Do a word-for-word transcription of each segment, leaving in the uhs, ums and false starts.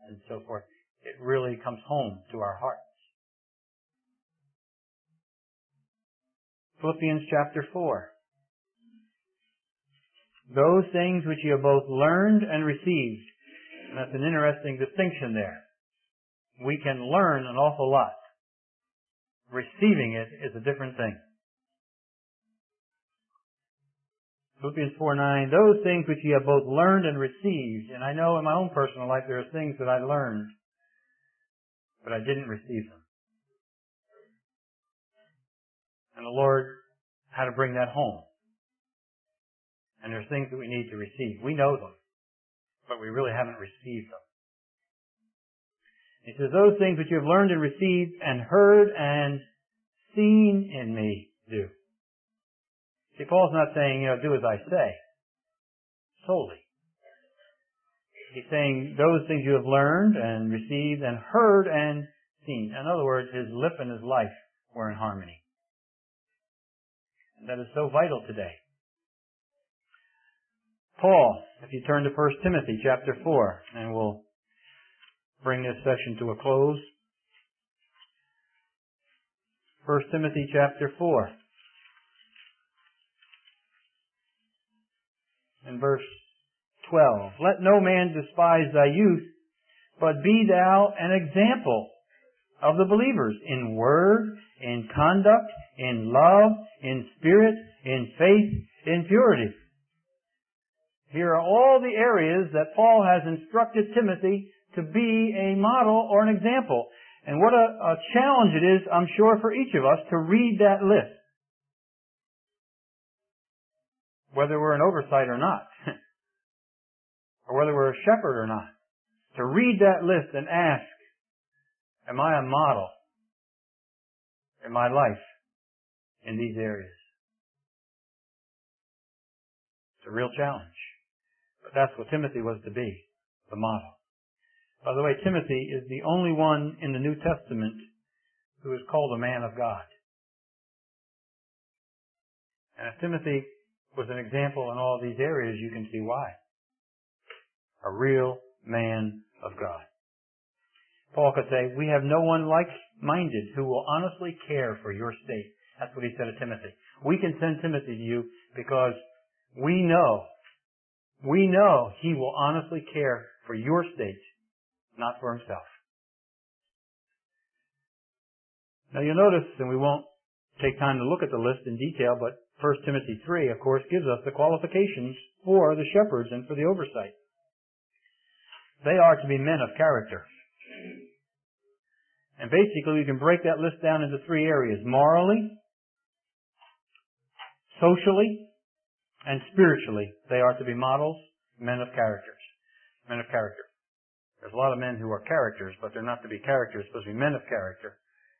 and so forth, it really comes home to our hearts. Philippians chapter four. Those things which you have both learned and received. And that's an interesting distinction there. We can learn an awful lot. Receiving it is a different thing. Philippians four nine, those things which you have both learned and received. And I know in my own personal life there are things that I learned, but I didn't receive them. And the Lord had to bring that home. And there's things that we need to receive. We know them, but we really haven't received them. He says, those things which you have learned and received and heard and seen in me, do. See, Paul's not saying, you know, do as I say, solely. He's saying those things you have learned and received and heard and seen. In other words, his lip and his life were in harmony. And that is so vital today. Paul, if you turn to First Timothy chapter four, and we'll bring this session to a close. First Timothy chapter four. In verse twelve. Let no man despise thy youth, but be thou an example of the believers in word, in conduct, in love, in spirit, in faith, in purity. Here are all the areas that Paul has instructed Timothy to be a model or an example. And what a, a challenge it is, I'm sure, for each of us to read that list. Whether we're an oversight or not. Or whether we're a shepherd or not. To read that list and ask, am I a model in my life in these areas? It's a real challenge. But that's what Timothy was to be, the model. By the way, Timothy is the only one in the New Testament who is called a man of God. And if Timothy was an example in all these areas, you can see why. A real man of God. Paul could say, we have no one like-minded who will honestly care for your state. That's what he said to Timothy. We can send Timothy to you because we know, we know he will honestly care for your state, not for himself. Now you'll notice, and we won't take time to look at the list in detail, but First Timothy three, of course, gives us the qualifications for the shepherds and for the oversight. They are to be men of character. And basically, we can break that list down into three areas. Morally, socially, and spiritually. They are to be models, men of characters. Men of character. There's a lot of men who are characters, but they're not to be characters. They're supposed to be men of character.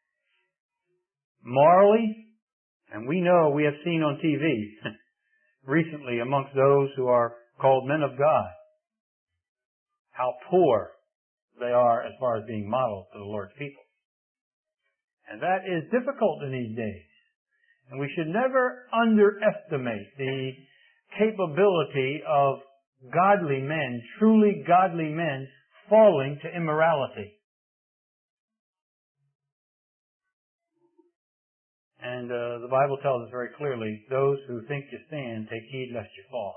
Morally, and we know, we have seen on T V recently amongst those who are called men of God, how poor they are as far as being models to the Lord's people. And that is difficult in these days. And we should never underestimate the capability of godly men, truly godly men, falling to immorality. And uh, the Bible tells us very clearly, those who think you stand, take heed lest you fall.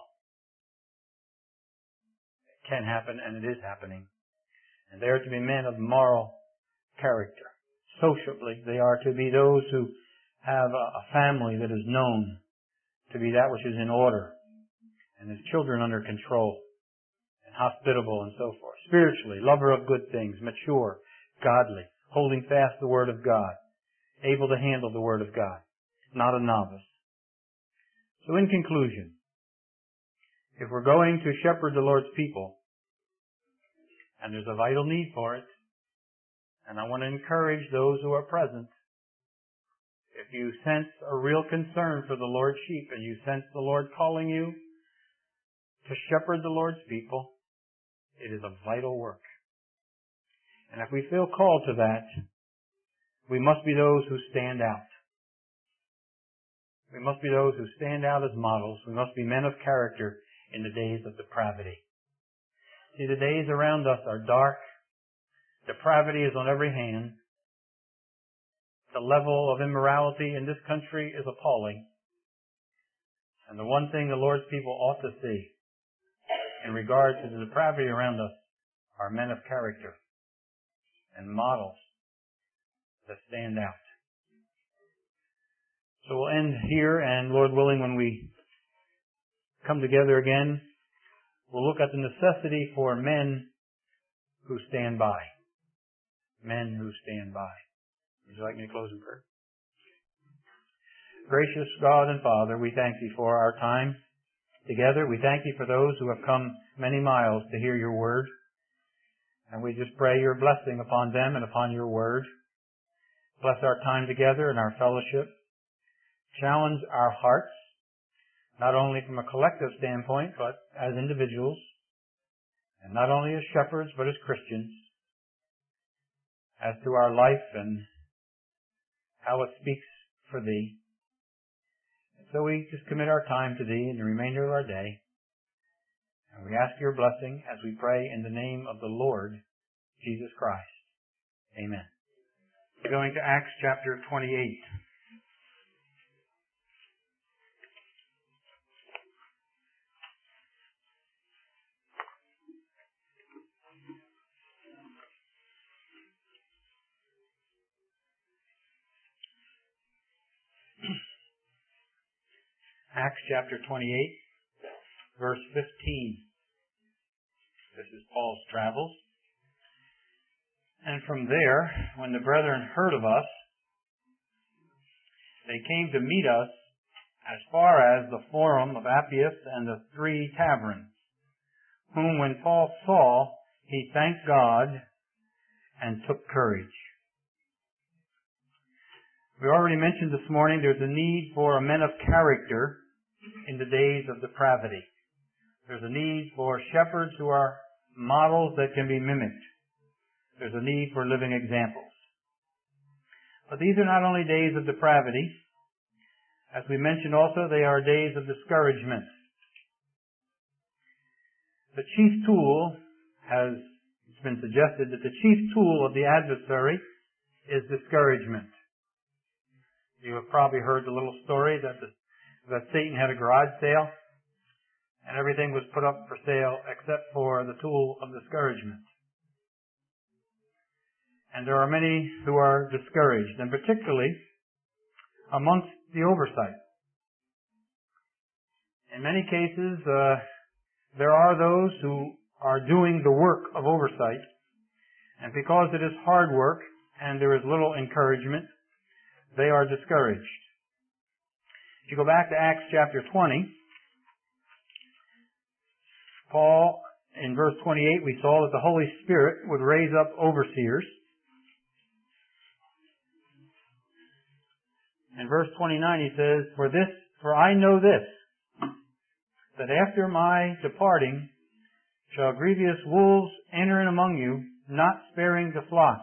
It can happen, and it is happening. And they are to be men of moral character. Socially, they are to be those who have a, a family that is known to be that which is in order, and his children under control, and hospitable, and so forth. Spiritually, lover of good things, mature, godly, holding fast the Word of God, able to handle the Word of God, not a novice. So in conclusion, if we're going to shepherd the Lord's people, and there's a vital need for it, and I want to encourage those who are present, if you sense a real concern for the Lord's sheep, and you sense the Lord calling you to shepherd the Lord's people, it is a vital work. And if we feel called to that, we must be those who stand out. We must be those who stand out as models. We must be men of character in the days of depravity. See, the days around us are dark Depravity is on every hand. The level of immorality in this country is appalling. And the one thing the Lord's people ought to see in regard to the depravity around us are men of character and models that stand out. So we'll end here, and Lord willing, when we come together again, we'll look at the necessity for men who stand by. Men who stand by. Would you like me to close in prayer? Gracious God and Father, we thank Thee for our time together. We thank Thee for those who have come many miles to hear Your Word. And we just pray Your blessing upon them and upon Your Word. Bless our time together and our fellowship. Challenge our hearts, not only from a collective standpoint, but as individuals, and not only as shepherds, but as Christians, as to our life and how it speaks for Thee. And so we just commit our time to Thee in the remainder of our day, and we ask Your blessing as we pray in the name of the Lord Jesus Christ. Amen. We're going to Acts chapter twenty-eight. Acts chapter twenty-eight, verse fifteen. This is Paul's travels. And from there, when the brethren heard of us, they came to meet us as far as the Forum of Appius and the Three Taverns, whom when Paul saw, he thanked God and took courage. We already mentioned this morning there's a need for men of character in the days of depravity. There's a need for shepherds who are models that can be mimicked. There's a need for living examples. But these are not only days of depravity. As we mentioned also, they are days of discouragement. The chief tool has, it's been suggested that the chief tool of the adversary is discouragement. You have probably heard the little story that the, that Satan had a garage sale and everything was put up for sale except for the tool of discouragement. And there are many who are discouraged, and particularly amongst the oversight. In many cases, uh, there are those who are doing the work of oversight, and because it is hard work and there is little encouragement, they are discouraged. If you go back to Acts chapter twenty, Paul, in verse twenty-eight, we saw that the Holy Spirit would raise up overseers. In verse twenty-nine he says, For this, for I know this, that after my departing shall grievous wolves enter in among you, not sparing the flock.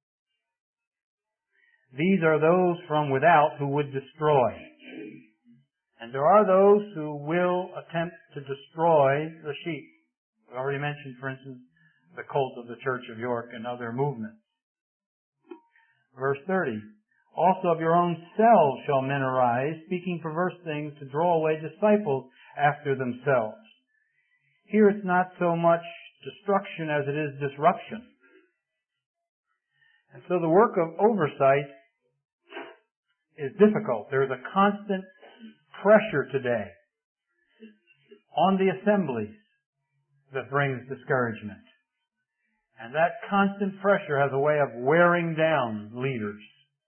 These are those from without who would destroy. And there are those who will attempt to destroy the sheep. We already mentioned, for instance, the cult of the Church of York and other movements. Verse thirty. Also of your own selves shall men arise, speaking perverse things to draw away disciples after themselves. Here it's not so much destruction as it is disruption. And so the work of oversight is difficult. There is a constant pressure today on the assemblies that brings discouragement. And that constant pressure has a way of wearing down leaders.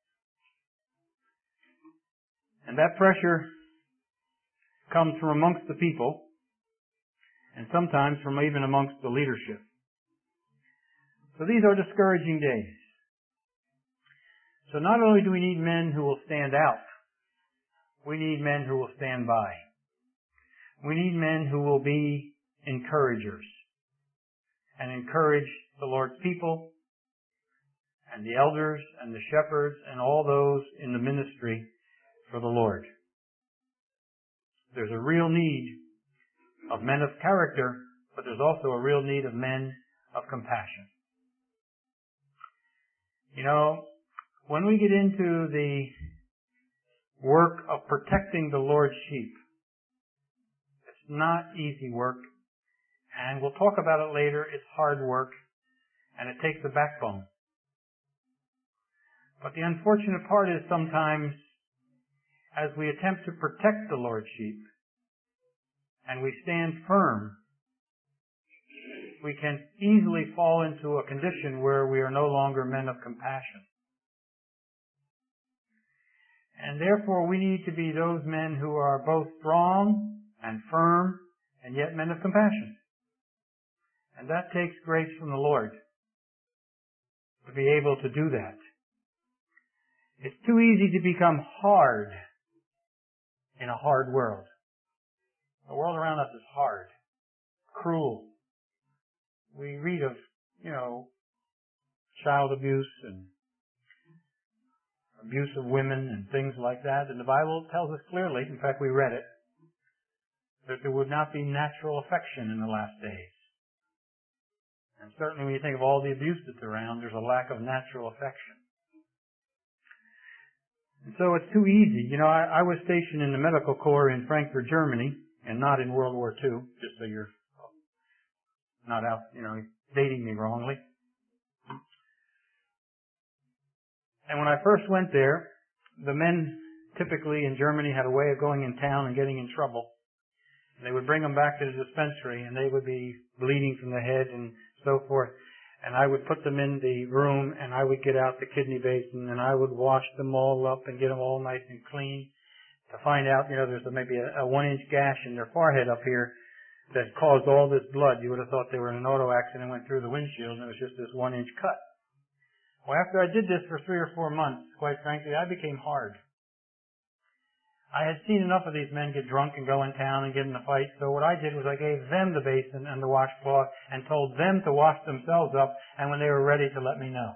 And that pressure comes from amongst the people, and sometimes from even amongst the leadership. So these are discouraging days. So not only do we need men who will stand out, we need men who will stand by. We need men who will be encouragers and encourage the Lord's people and the elders and the shepherds and all those in the ministry for the Lord. There's a real need of men of character, but there's also a real need of men of compassion. You know, when we get into the work of protecting the Lord's sheep, it's not easy work, and we'll talk about it later. It's hard work, and it takes a backbone. But the unfortunate part is sometimes as we attempt to protect the Lord's sheep and we stand firm, we can easily fall into a condition where we are no longer men of compassion. And therefore we need to be those men who are both strong and firm and yet men of compassion. And that takes grace from the Lord to be able to do that. It's too easy to become hard in a hard world. The world around us is hard, cruel. We read of, you know, child abuse and abuse of women and things like that. And the Bible tells us clearly, in fact we read it, that there would not be natural affection in the last days. And certainly when you think of all the abuse that's around, there's a lack of natural affection. And so it's too easy. You know, I, I was stationed in the Medical Corps in Frankfurt, Germany, and not in World War Two, just so you're not out, you know, dating me wrongly. And when I first went there, the men typically in Germany had a way of going in town and getting in trouble. They would bring them back to the dispensary, and they would be bleeding from the head and so forth. And I would put them in the room, and I would get out the kidney basin, and I would wash them all up and get them all nice and clean to find out, you know, there's a, maybe a, a one-inch gash in their forehead up here that caused all this blood. You would have thought they were in an auto accident and went through the windshield, and it was just this one-inch cut. Well, after I did this for three or four months, quite frankly, I became hard. I had seen enough of these men get drunk and go in town and get in a fight, so what I did was I gave them the basin and the washcloth and told them to wash themselves up, and when they were ready to let me know.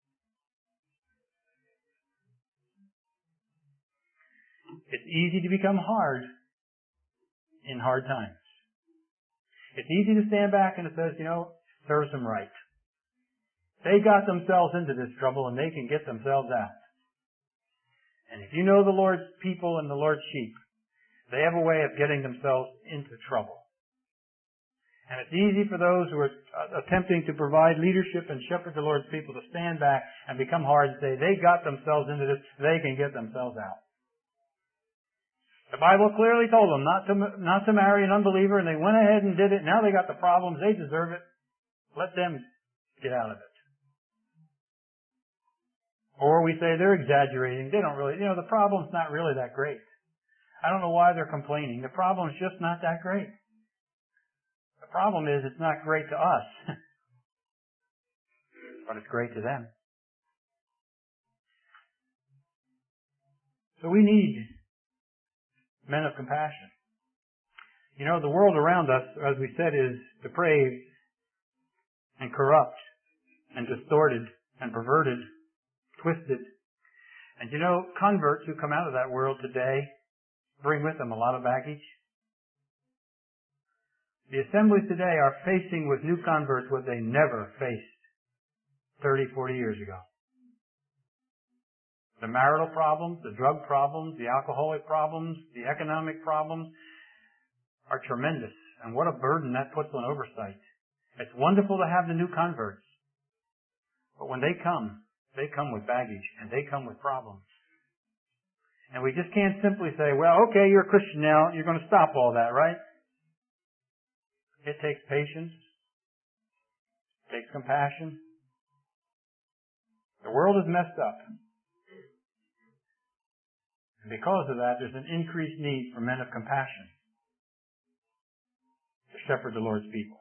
It's easy to become hard in hard times. It's easy to stand back and it says, you know, serves them right. They got themselves into this trouble and they can get themselves out. And if you know the Lord's people and the Lord's sheep, they have a way of getting themselves into trouble. And it's easy for those who are attempting to provide leadership and shepherd the Lord's people to stand back and become hard and say, they got themselves into this, they can get themselves out. The Bible clearly told them not to, not to marry an unbeliever, and they went ahead and did it. Now they got the problems, they deserve it. Let them get out of it. Or we say they're exaggerating. They don't really, you know, the problem's not really that great. I don't know why they're complaining. The problem's just not that great. The problem is it's not great to us. But it's great to them. So we need men of compassion. You know, the world around us, as we said, is depraved and corrupt and distorted and perverted, twisted. And you know, converts who come out of that world today bring with them a lot of baggage. The assemblies today are facing with new converts what they never faced thirty, forty years ago. The marital problems, the drug problems, the alcoholic problems, the economic problems are tremendous. And what a burden that puts on oversight. It's wonderful to have the new converts. But when they come, they come with baggage, and they come with problems. And we just can't simply say, well, okay, you're a Christian now, you're going to stop all that, right? It takes patience. It takes compassion. The world is messed up. And because of that, there's an increased need for men of compassion to shepherd the Lord's people.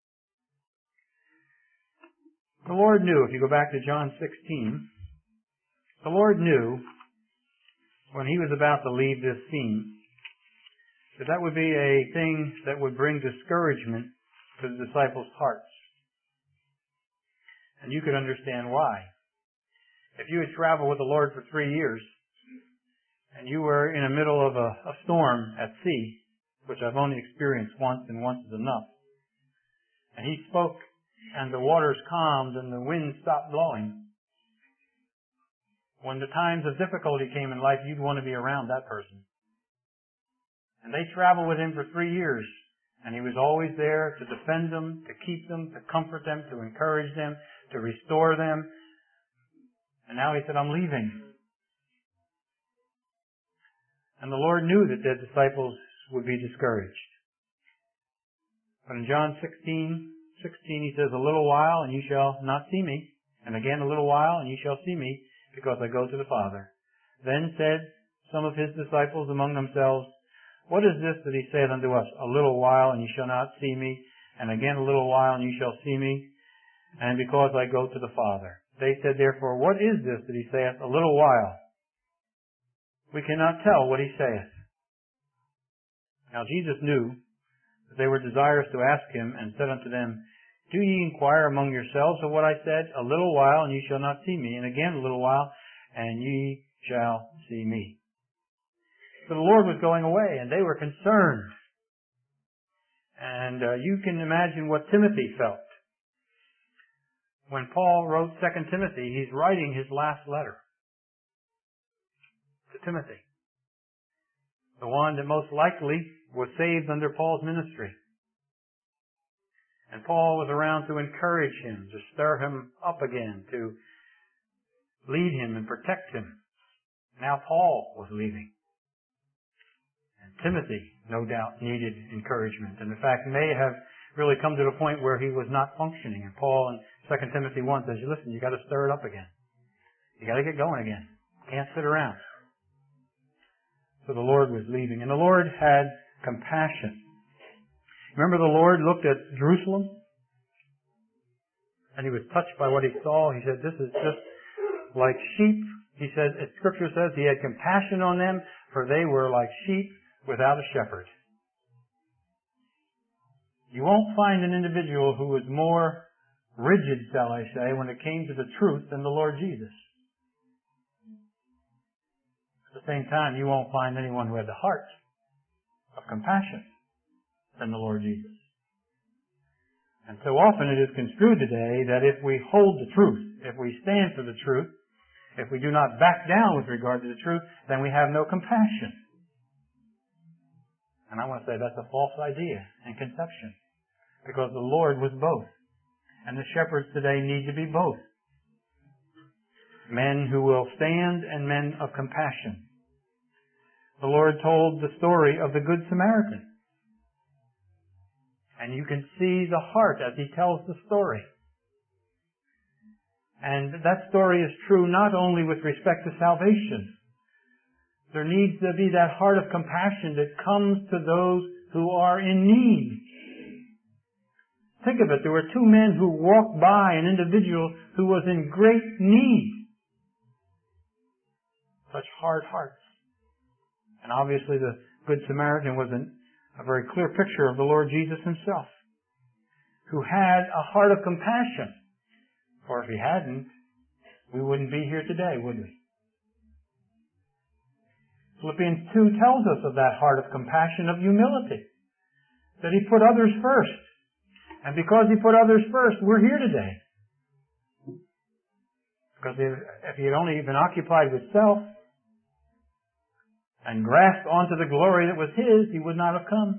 The Lord knew, if you go back to John sixteen, the Lord knew when He was about to leave this scene that that would be a thing that would bring discouragement to the disciples' hearts. And you could understand why. If you had traveled with the Lord for three years and you were in the middle of a, a storm at sea, which I've only experienced once and once is enough, and He spoke and the waters calmed and the wind stopped blowing, When the times of difficulty came in life, you'd want to be around that person. And they traveled with him for three years. And he was always there to defend them, to keep them, to comfort them, to encourage them, to restore them. And now he said, I'm leaving. And the Lord knew that the disciples would be discouraged. But in John sixteen, sixteen, he says, a little while and you shall not see me. And again a little while and you shall see me, because I go to the Father. Then said some of his disciples among themselves, what is this that he saith unto us? A little while and you shall not see me. And again a little while and you shall see me. And because I go to the Father. They said therefore, what is this that he saith? A little while. We cannot tell what he saith. Now Jesus knew that they were desirous to ask him, and said unto them, do ye inquire among yourselves of what I said? A little while, and ye shall not see me. And again a little while, and ye shall see me. So the Lord was going away, and they were concerned. And uh, you can imagine what Timothy felt. When Paul wrote Second Timothy, he's writing his last letter to Timothy, the one that most likely was saved under Paul's ministry. And Paul was around to encourage him, to stir him up again, to lead him and protect him. Now Paul was leaving. And Timothy, no doubt, needed encouragement. And in fact, may have really come to the point where he was not functioning. And Paul in Second Timothy one says, listen, you got to stir it up again. You got to get going again. Can't sit around. So the Lord was leaving. And the Lord had compassion. Remember the Lord looked at Jerusalem? And he was touched by what he saw. He said, this is just like sheep. He said, Scripture says he had compassion on them, for they were like sheep without a shepherd. You won't find an individual who was more rigid, shall I say, when it came to the truth than the Lord Jesus. At the same time, you won't find anyone who had the heart of compassion than the Lord Jesus. And so often it is construed today that if we hold the truth, if we stand for the truth, if we do not back down with regard to the truth, then we have no compassion. And I want to say that's a false idea and conception, because the Lord was both. And the shepherds today need to be both. Men who will stand and men of compassion. The Lord told the story of the Good Samaritan. And you can see the heart as he tells the story. And that story is true not only with respect to salvation. There needs to be that heart of compassion that comes to those who are in need. Think of it. There were two men who walked by an individual who was in great need. Such hard hearts. And obviously the Good Samaritan was an, a very clear picture of the Lord Jesus himself, who had a heart of compassion. For if he hadn't, we wouldn't be here today, would we? Philippians two tells us of that heart of compassion, of humility, that he put others first. And because he put others first, we're here today. Because if, if he had only been occupied with self and grasped onto the glory that was his, he would not have come.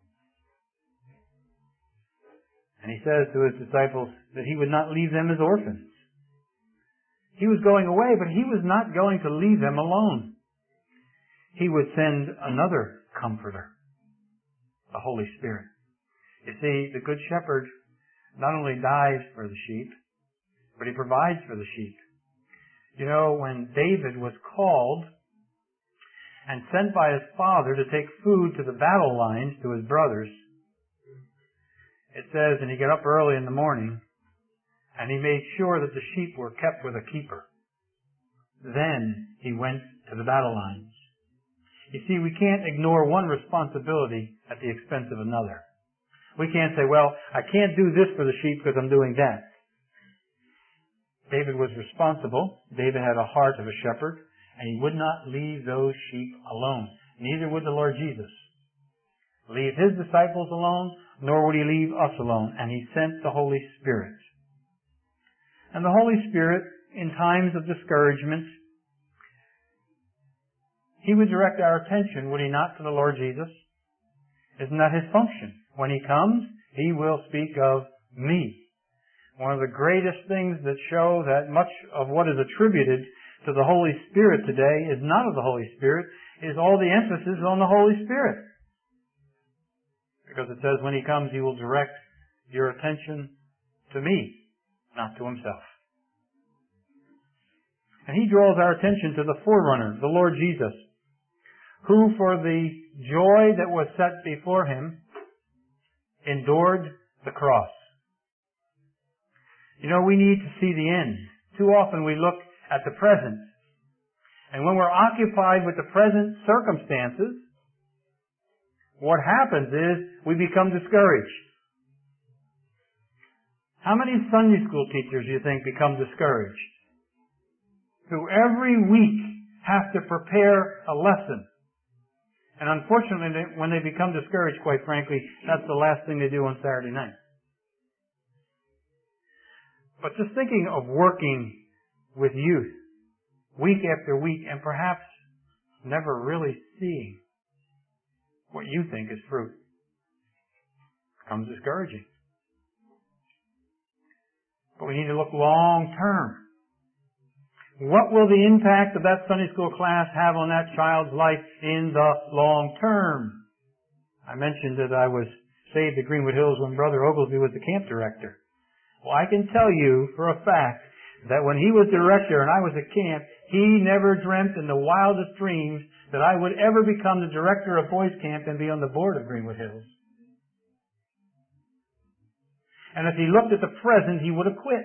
And he says to his disciples that he would not leave them as orphans. He was going away, but he was not going to leave them alone. He would send another comforter, the Holy Spirit. You see, the Good Shepherd not only dies for the sheep, but he provides for the sheep. You know, when David was called and sent by his father to take food to the battle lines to his brothers, it says, and he got up early in the morning, and he made sure that the sheep were kept with a keeper. Then he went to the battle lines. You see, we can't ignore one responsibility at the expense of another. We can't say, well, I can't do this for the sheep because I'm doing that. David was responsible. David had a heart of a shepherd, and he would not leave those sheep alone. Neither would the Lord Jesus leave his disciples alone, nor would he leave us alone. And he sent the Holy Spirit. And the Holy Spirit, in times of discouragement, He would direct our attention, would He not, to the Lord Jesus? Isn't that His function? When He comes, He will speak of me. One of the greatest things that show that much of what is attributed to the Holy Spirit today is not of the Holy Spirit, is all the emphasis on the Holy Spirit. Because it says when He comes, He will direct your attention to me, not to Himself. And He draws our attention to the forerunner, the Lord Jesus, who for the joy that was set before Him endured the cross. You know, we need to see the end. Too often we look at the present. And when we're occupied with the present circumstances, what happens is we become discouraged. How many Sunday school teachers do you think become discouraged? Who every week have to prepare a lesson. And unfortunately, when they become discouraged, quite frankly, that's the last thing they do on Saturday night. But just thinking of working with youth, week after week, and perhaps never really seeing what you think is fruit, becomes discouraging. But we need to look long term. What will the impact of that Sunday school class have on that child's life in the long term? I mentioned that I was saved at Greenwood Hills when Brother Oglesby was the camp director. Well, I can tell you for a fact that when he was director and I was at camp, he never dreamt in the wildest dreams that I would ever become the director of boys camp and be on the board of Greenwood Hills. And if he looked at the present, he would have quit.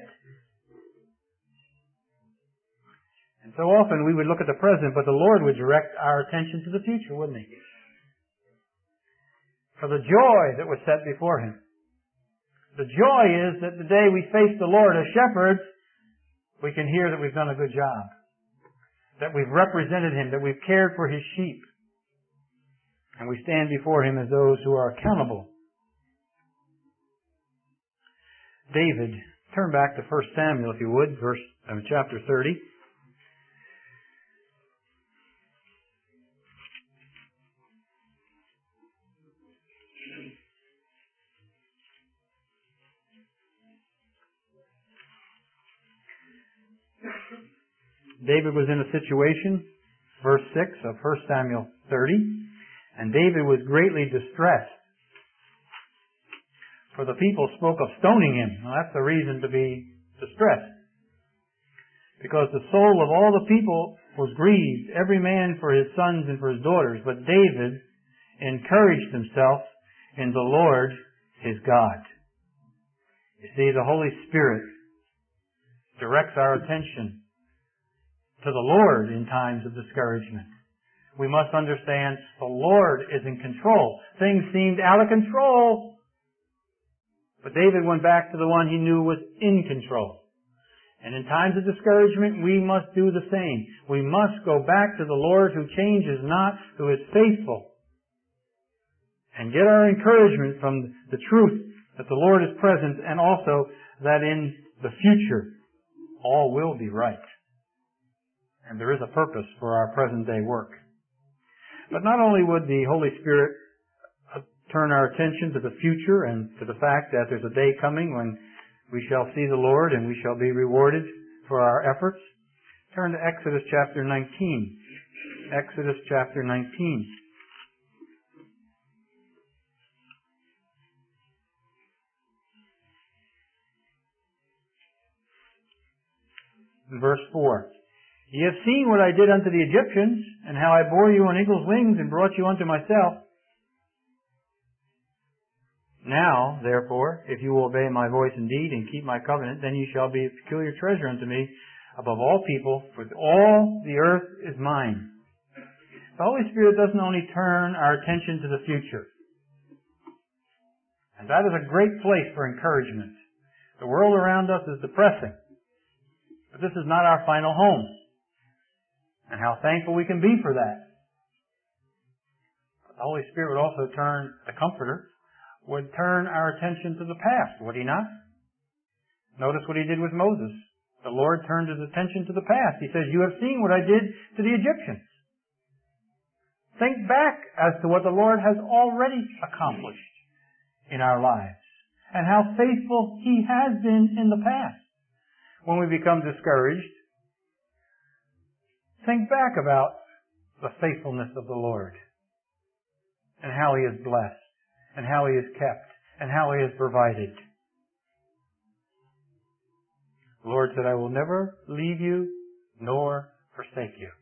And so often we would look at the present, but the Lord would direct our attention to the future, wouldn't He? For the joy that was set before Him. The joy is that the day we face the Lord as shepherds, we can hear that we've done a good job. That we've represented Him, that we've cared for His sheep. And we stand before Him as those who are accountable. David, turn back to First Samuel if you would, verse uh, chapter thirty. David was in a situation, verse six of First Samuel thirty, and David was greatly distressed. For the people spoke of stoning him. Well, that's the reason to be distressed. Because the soul of all the people was grieved, every man for his sons and for his daughters. But David encouraged himself in the Lord his God. You see, the Holy Spirit directs our attention to the Lord in times of discouragement. We must understand the Lord is in control. Things seemed out of control. But David went back to the one he knew was in control. And in times of discouragement, we must do the same. We must go back to the Lord who changes not, who is faithful. And get our encouragement from the truth that the Lord is present and also that in the future all will be right. And there is a purpose for our present day work. But not only would the Holy Spirit turn our attention to the future and to the fact that there's a day coming when we shall see the Lord and we shall be rewarded for our efforts. Turn to Exodus chapter nineteen. Exodus chapter nineteen. Verse four. Ye have seen what I did unto the Egyptians, and how I bore you on eagle's wings and brought you unto myself. Now, therefore, if you will obey my voice indeed and keep my covenant, then ye shall be a peculiar treasure unto me above all people, for all the earth is mine. The Holy Spirit doesn't only turn our attention to the future. And that is a great place for encouragement. The world around us is depressing. But this is not our final home. And how thankful we can be for that. But the Holy Spirit would also turn, the Comforter, would turn our attention to the past, would He not? Notice what He did with Moses. The Lord turned His attention to the past. He says, you have seen what I did to the Egyptians. Think back as to what the Lord has already accomplished in our lives and how faithful He has been in the past. When we become discouraged, think back about the faithfulness of the Lord and how He has blessed and how He has kept and how He has provided. The Lord said, I will never leave you nor forsake you.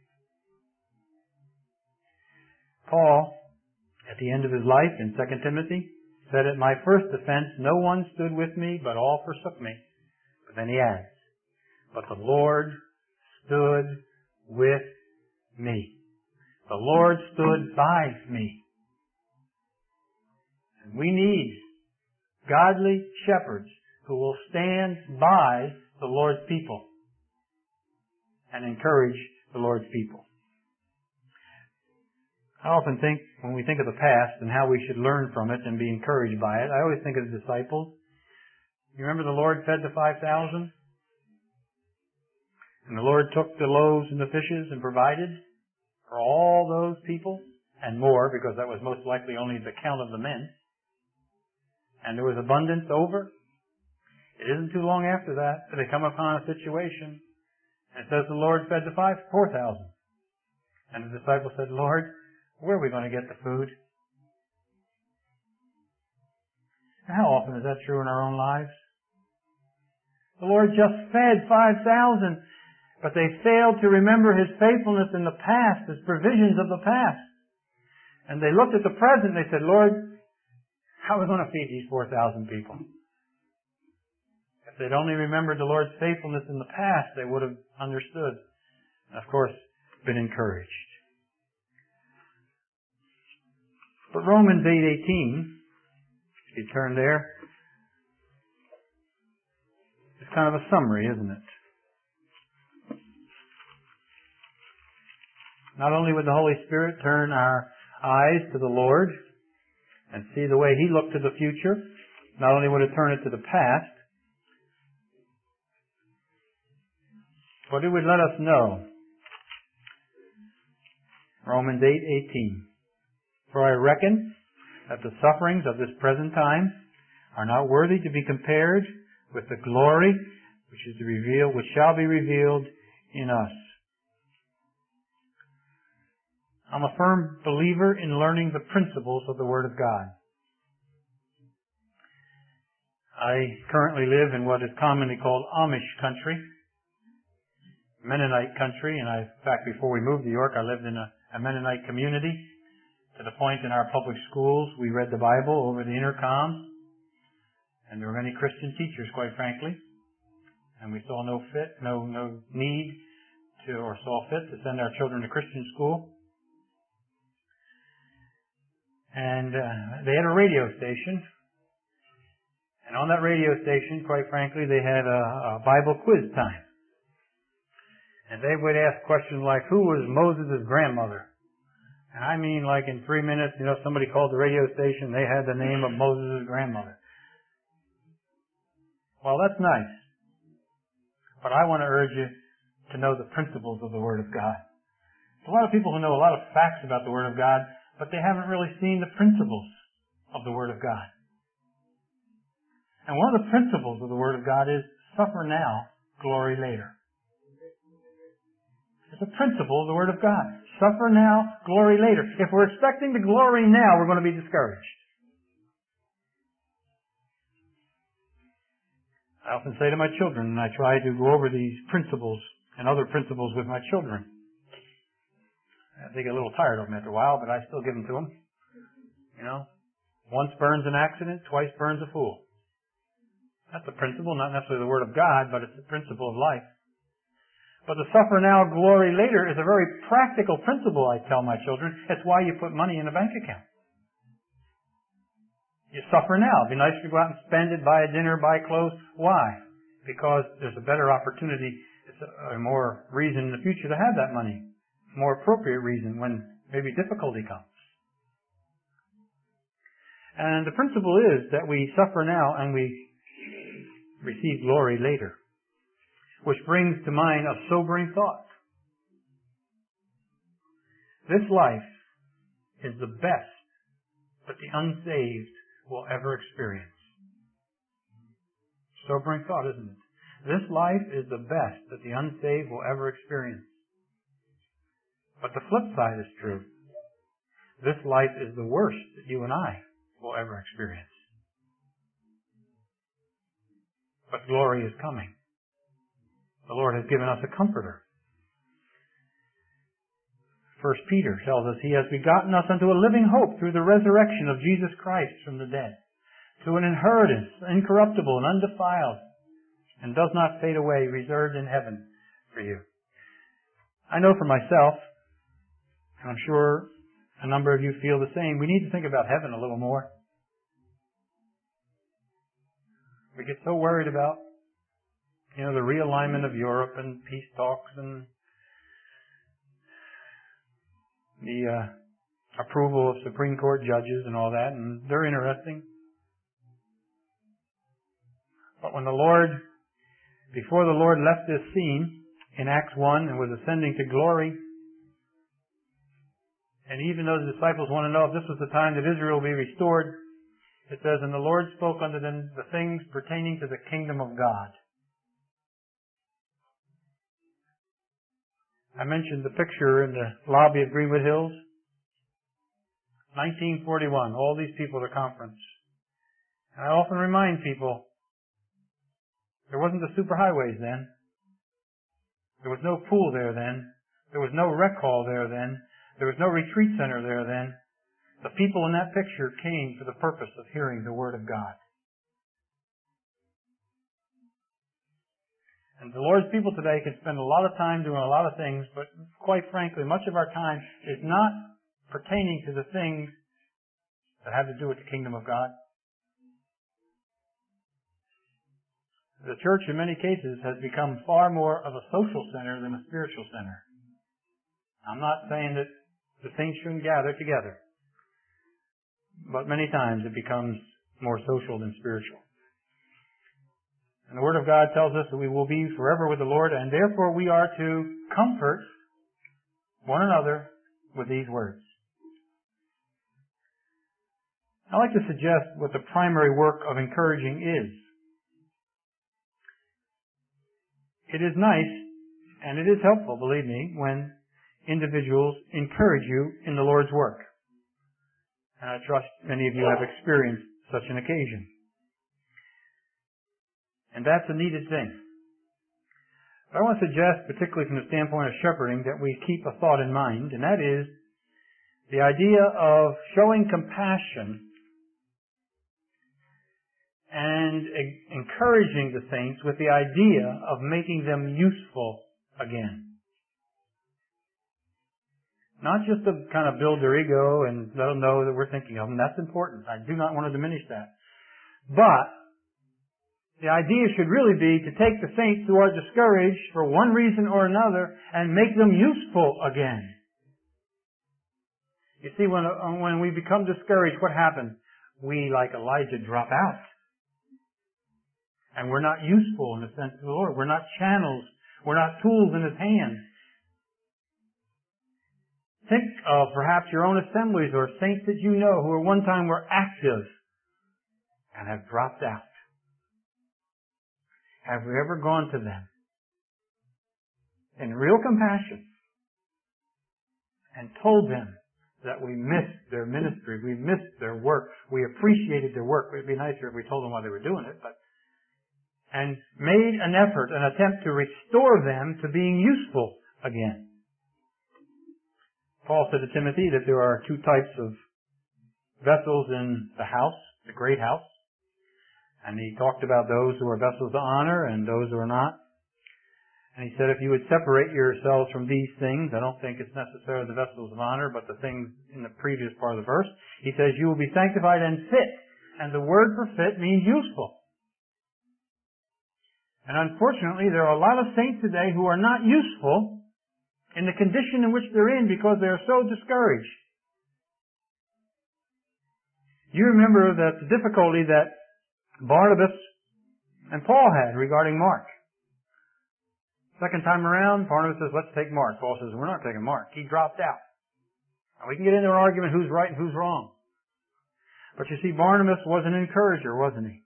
Paul, at the end of his life in Second Timothy, said, at my first offense no one stood with me, but all forsook me. But then he adds, but the Lord stood with me. The Lord stood by me. And we need godly shepherds who will stand by the Lord's people and encourage the Lord's people. I often think, when we think of the past and how we should learn from it and be encouraged by it, I always think of the disciples. You remember the Lord fed the five thousand? And the Lord took the loaves and the fishes and provided for all those people and more, because that was most likely only the count of the men. And there was abundance over. It isn't too long after that that they come upon a situation, and it says the Lord fed the five, four thousand. And the disciples said, Lord, where are we going to get the food? And how often is that true in our own lives? The Lord just fed five thousand, but they failed to remember His faithfulness in the past, His provisions of the past. And they looked at the present and they said, Lord, how are we going to feed these four thousand people? If they'd only remembered the Lord's faithfulness in the past, they would have understood and, of course, been encouraged. But Romans eight eighteen, if you turn there, it's kind of a summary, isn't it? Not only would the Holy Spirit turn our eyes to the Lord and see the way He looked to the future, not only would it turn it to the past, but it would let us know. Romans eight eighteen. For I reckon that the sufferings of this present time are not worthy to be compared with the glory which is revealed, which shall be revealed in us. I'm a firm believer in learning the principles of the Word of God. I currently live in what is commonly called Amish country, Mennonite country, and I, in fact, before we moved to New York, I lived in a, a Mennonite community. To the point in our public schools, we read the Bible over the intercom, and there were many Christian teachers, quite frankly, and we saw no fit, no no need to, or saw fit to send our children to Christian school. And uh, they had a radio station, and on that radio station, quite frankly, they had a, a Bible quiz time, and they would ask questions like, "Who was Moses' grandmother?" And I mean, like in three minutes, you know, somebody called the radio station, they had the name of Moses' grandmother. Well, that's nice. But I want to urge you to know the principles of the Word of God. There's a lot of people who know a lot of facts about the Word of God, but they haven't really seen the principles of the Word of God. And one of the principles of the Word of God is suffer now, glory later. It's a principle of the Word of God. Suffer now, glory later. If we're expecting the glory now, we're going to be discouraged. I often say to my children, and I try to go over these principles and other principles with my children. They get a little tired of them after a while, but I still give them to them. You know, once burns an accident, twice burns a fool. That's a principle, not necessarily the Word of God, but it's the principle of life. But the suffer now, glory later is a very practical principle, I tell my children. It's why you put money in a bank account. You suffer now. It'd be nice to go out and spend it, buy a dinner, buy clothes. Why? Because there's a better opportunity, it's a, a more reason in the future to have that money. A more appropriate reason when maybe difficulty comes. And the principle is that we suffer now and we receive glory later. Which brings to mind a sobering thought. This life is the best that the unsaved will ever experience. Sobering thought, isn't it? This life is the best that the unsaved will ever experience. But the flip side is true. This life is the worst that you and I will ever experience. But glory is coming. The Lord has given us a comforter. First Peter tells us, He has begotten us unto a living hope through the resurrection of Jesus Christ from the dead, to an inheritance incorruptible and undefiled, and does not fade away, reserved in heaven for you. I know for myself, and I'm sure a number of you feel the same, we need to think about heaven a little more. We get so worried about, you know, the realignment of Europe and peace talks and the uh, approval of Supreme Court judges and all that, and they're interesting. But when the Lord, before the Lord left this scene in Acts one and was ascending to glory, and even though the disciples want to know if this was the time that Israel will be restored, it says, and the Lord spoke unto them the things pertaining to the kingdom of God. I mentioned the picture in the lobby of Greenwood Hills. nineteen forty-one, all these people at a conference. And I often remind people, there wasn't the superhighways then. There was no pool there then. There was no rec hall there then. There was no retreat center there then. The people in that picture came for the purpose of hearing the Word of God. And the Lord's people today can spend a lot of time doing a lot of things, but quite frankly, much of our time is not pertaining to the things that have to do with the kingdom of God. The church, in many cases, has become far more of a social center than a spiritual center. I'm not saying that the saints shouldn't gather together, but many times it becomes more social than spiritual. And the Word of God tells us that we will be forever with the Lord, and therefore we are to comfort one another with these words. I'd like to suggest what the primary work of encouraging is. It is nice, and it is helpful, believe me, when individuals encourage you in the Lord's work. And I trust many of you have experienced such an occasion. And that's a needed thing. But I want to suggest, particularly from the standpoint of shepherding, that we keep a thought in mind, and that is the idea of showing compassion and encouraging the saints with the idea of making them useful again. Not just to kind of build their ego and let them know that we're thinking of them. That's important. I do not want to diminish that. But the idea should really be to take the saints who are discouraged for one reason or another and make them useful again. You see, when, when we become discouraged, what happens? We, like Elijah, drop out. And we're not useful in the sense of the Lord. We're not channels. We're not tools in His hand. Think of perhaps your own assemblies or saints that you know who at one time were active and have dropped out. Have we ever gone to them in real compassion and told them that we missed their ministry, we missed their work, we appreciated their work? It would be nicer if we told them why they were doing it, but and made an effort, an attempt to restore them to being useful again. Paul said to Timothy that there are two types of vessels in the house, the great house. And he talked about those who are vessels of honor and those who are not. And he said if you would separate yourselves from these things, I don't think it's necessarily the vessels of honor, but the things in the previous part of the verse, he says you will be sanctified and fit. And the word for fit means useful. And unfortunately, there are a lot of saints today who are not useful in the condition in which they're in because they are so discouraged. You remember that the difficulty that Barnabas and Paul had regarding Mark. Second time around, Barnabas says, let's take Mark. Paul says, we're not taking Mark. He dropped out. And we can get into an argument who's right and who's wrong. But you see, Barnabas was an encourager, wasn't he?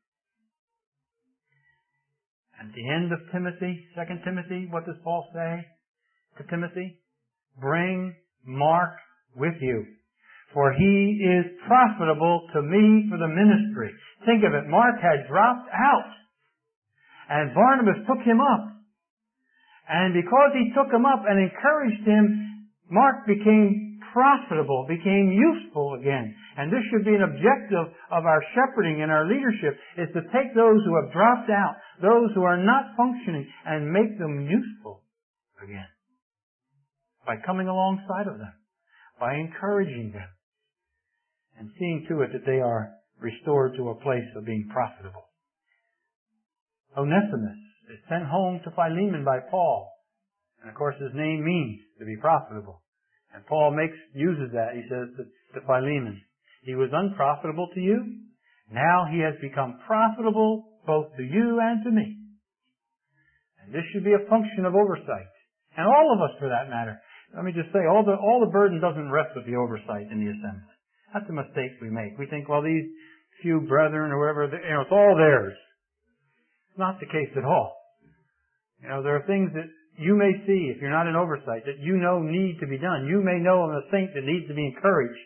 At the end of Timothy, Second Timothy, what does Paul say to Timothy? Bring Mark with you, for he is profitable to me for the ministry. Think of it, Mark had dropped out, and Barnabas took him up. And because he took him up and encouraged him, Mark became profitable, became useful again. And this should be an objective of our shepherding and our leadership, is to take those who have dropped out, those who are not functioning, and make them useful again. By coming alongside of them, by encouraging them, and seeing to it that they are restored to a place of being profitable. Onesimus is sent home to Philemon by Paul. And of course his name means to be profitable. And Paul makes, uses that, he says to, to Philemon, he was unprofitable to you. Now he has become profitable both to you and to me. And this should be a function of oversight. And all of us for that matter. Let me just say, all the, all the burden doesn't rest with the oversight in the assembly. That's a mistake we make. We think, well, these few brethren or whatever, you know, it's all theirs. It's not the case at all. You know, there are things that you may see, if you're not in oversight, that you know need to be done. You may know of a saint that needs to be encouraged.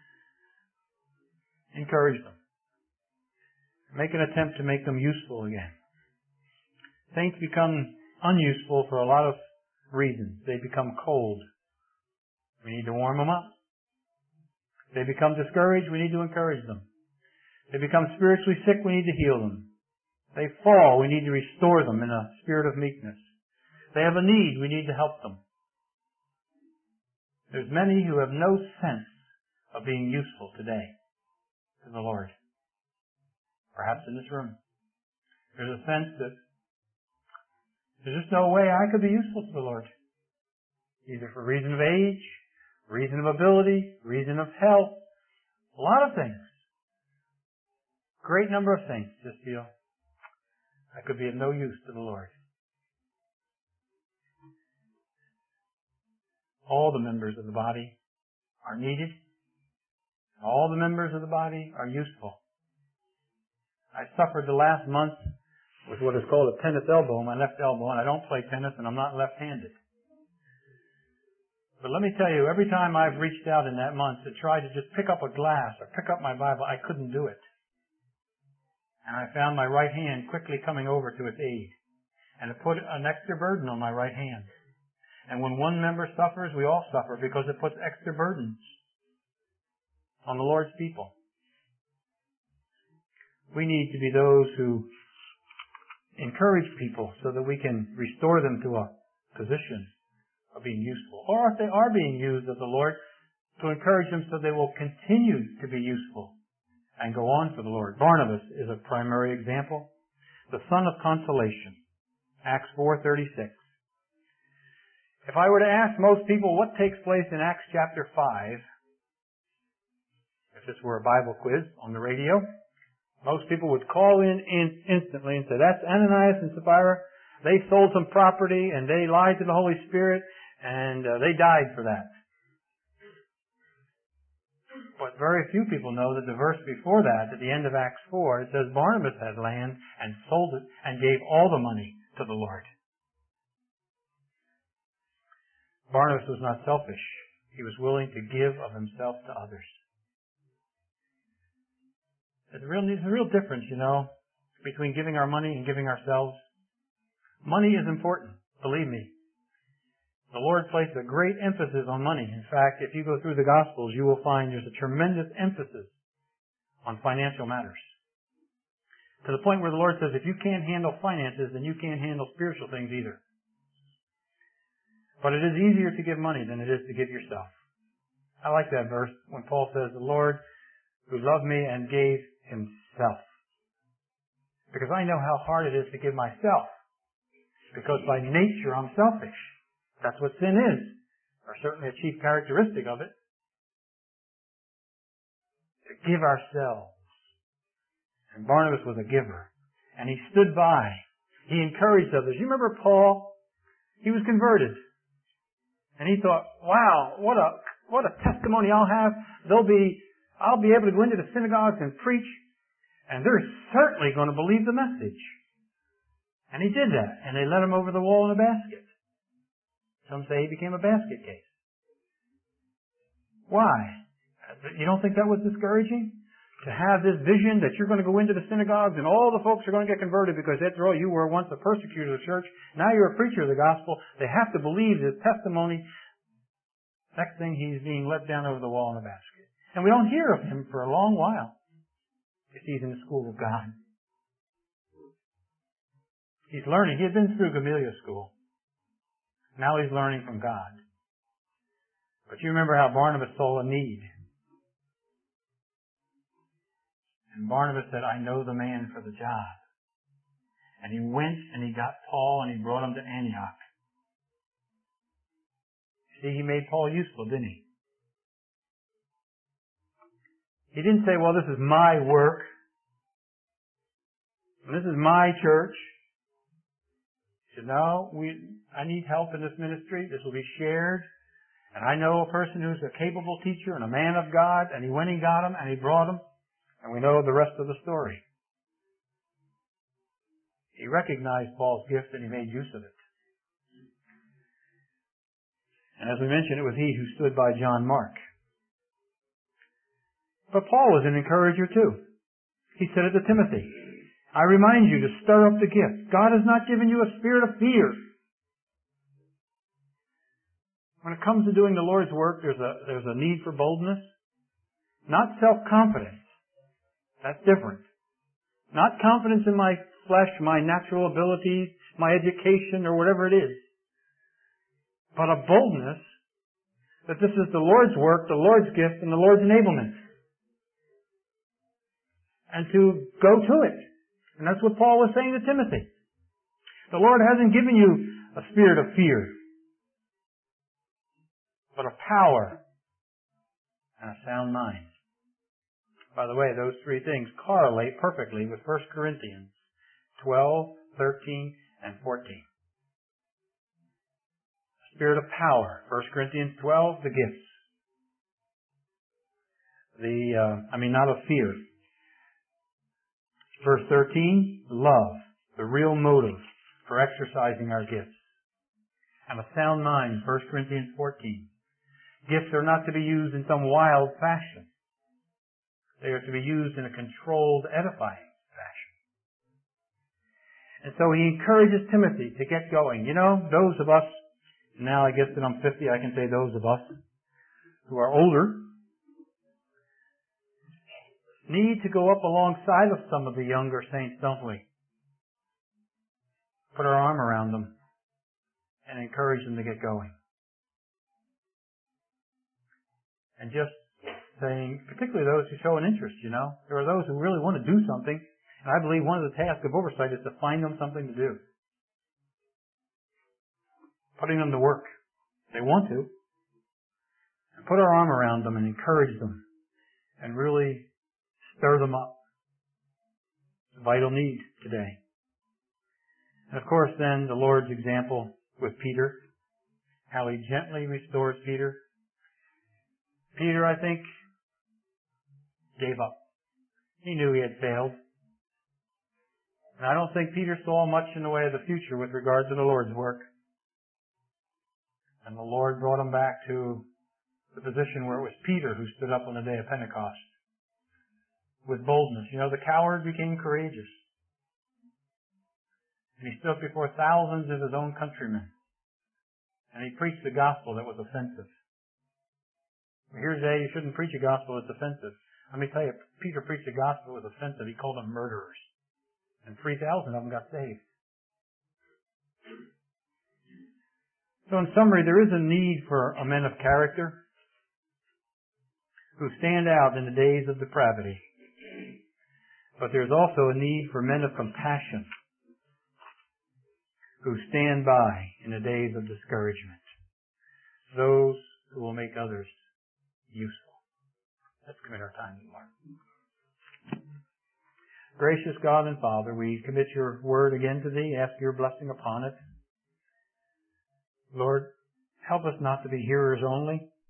Encourage them. Make an attempt to make them useful again. Saints become unuseful for a lot of reasons. They become cold. We need to warm them up. They become discouraged. We need to encourage them. They become spiritually sick. We need to heal them. They fall. We need to restore them in a spirit of meekness. They have a need. We need to help them. There's many who have no sense of being useful today to the Lord. Perhaps in this room. There's a sense that there's just no way I could be useful to the Lord. Either for reason of age, reason of ability, reason of health. A lot of things. Great number of things. Just feel I could be of no use to the Lord. All the members of the body are needed. All the members of the body are useful. I suffered the last month with what is called a tennis elbow, my left elbow, and I don't play tennis and I'm not left-handed. But let me tell you, every time I've reached out in that month to try to just pick up a glass or pick up my Bible, I couldn't do it. And I found my right hand quickly coming over to its aid. And it put an extra burden on my right hand. And when one member suffers, we all suffer because it puts extra burdens on the Lord's people. We need to be those who encourage people so that we can restore them to a position of being useful. Or if they are being used of the Lord, to encourage them so they will continue to be useful and go on for the Lord. Barnabas is a primary example. The son of consolation. Acts four thirty-six. If I were to ask most people what takes place in Acts chapter five, if this were a Bible quiz on the radio, most people would call in, in instantly and say, that's Ananias and Sapphira. They sold some property and they lied to the Holy Spirit and uh, they died for that. But very few people know that the verse before that, at the end of Acts four, it says Barnabas had land and sold it and gave all the money to the Lord. Barnabas was not selfish. He was willing to give of himself to others. There's a real, there's a real difference, you know, between giving our money and giving ourselves. Money is important, believe me. The Lord placed a great emphasis on money. In fact, if you go through the Gospels, you will find there's a tremendous emphasis on financial matters. To the point where the Lord says, if you can't handle finances, then you can't handle spiritual things either. But it is easier to give money than it is to give yourself. I like that verse when Paul says, the Lord who loved me and gave himself. Because I know how hard it is to give myself. Because by nature I'm selfish. That's what sin is. Or certainly a chief characteristic of it. To give ourselves. And Barnabas was a giver. And he stood by. He encouraged others. You remember Paul? He was converted. And he thought, wow, what a what a testimony I'll have. They'll be, I'll be able to go into the synagogues and preach, and they're certainly going to believe the message. And he did that, and they let him over the wall in a basket. Some say he became a basket case. Why? You don't think that was discouraging? To have this vision that you're going to go into the synagogues and all the folks are going to get converted because after all you were once a persecutor of the church. Now you're a preacher of the gospel. They have to believe his testimony. Next thing, he's being let down over the wall in a basket. And we don't hear of him for a long while. Because he's in the school of God. He's learning. He had been through Gamaliel's school. Now he's learning from God. But you remember how Barnabas saw a need. And Barnabas said, I know the man for the job. And he went and he got Paul and he brought him to Antioch. See, he made Paul useful, didn't he? He didn't say, well, this is my work. This is my church. He said, no, we, I need help in this ministry. This will be shared. And I know a person who's a capable teacher and a man of God. And he went and got him and he brought him. And we know the rest of the story. He recognized Paul's gift and he made use of it. And as we mentioned, it was he who stood by John Mark. But Paul was an encourager too. He said it to Timothy, I remind you to stir up the gift. God has not given you a spirit of fear. When it comes to doing the Lord's work, there's a, there's a need for boldness, not self-confidence. That's different. Not confidence in my flesh, my natural abilities, my education, or whatever it is. But a boldness that this is the Lord's work, the Lord's gift, and the Lord's enablement. And to go to it. And that's what Paul was saying to Timothy. The Lord hasn't given you a spirit of fear, but of power and a sound mind. By the way, those three things correlate perfectly with First Corinthians twelve, thirteen, and fourteen. Spirit of power. First Corinthians twelve, the gifts. The, uh, I mean, not of fear. Verse thirteen, love. The real motive for exercising our gifts. And a sound mind. First Corinthians fourteen. Gifts are not to be used in some wild fashion. They are to be used in a controlled, edifying fashion. And so he encourages Timothy to get going. You know, those of us, now I guess that I'm fifty, I can say those of us who are older, need to go up alongside of some of the younger saints, don't we? Put our arm around them and encourage them to get going. And just saying, particularly those who show an interest, you know. There are those who really want to do something, and I believe one of the tasks of oversight is to find them something to do. Putting them to work. They want to. And put our arm around them and encourage them and really stir them up. It's a vital need today. And of course then the Lord's example with Peter, how he gently restores Peter. Peter, I think, gave up. He knew he had failed. And I don't think Peter saw much in the way of the future with regard to the Lord's work. And the Lord brought him back to the position where it was Peter who stood up on the day of Pentecost with boldness. You know, the coward became courageous. And he stood before thousands of his own countrymen. And he preached the gospel that was offensive. Here today, you shouldn't preach a gospel that's offensive. Let me tell you, Peter preached a gospel that was offensive. He called them murderers. And three thousand of them got saved. So in summary, there is a need for a men of character who stand out in the days of depravity. But there's also a need for men of compassion who stand by in the days of discouragement. Those who will make others useful. Let's commit our time to the Lord. Gracious God and Father, we commit your word again to Thee, ask your blessing upon it. Lord, help us not to be hearers only,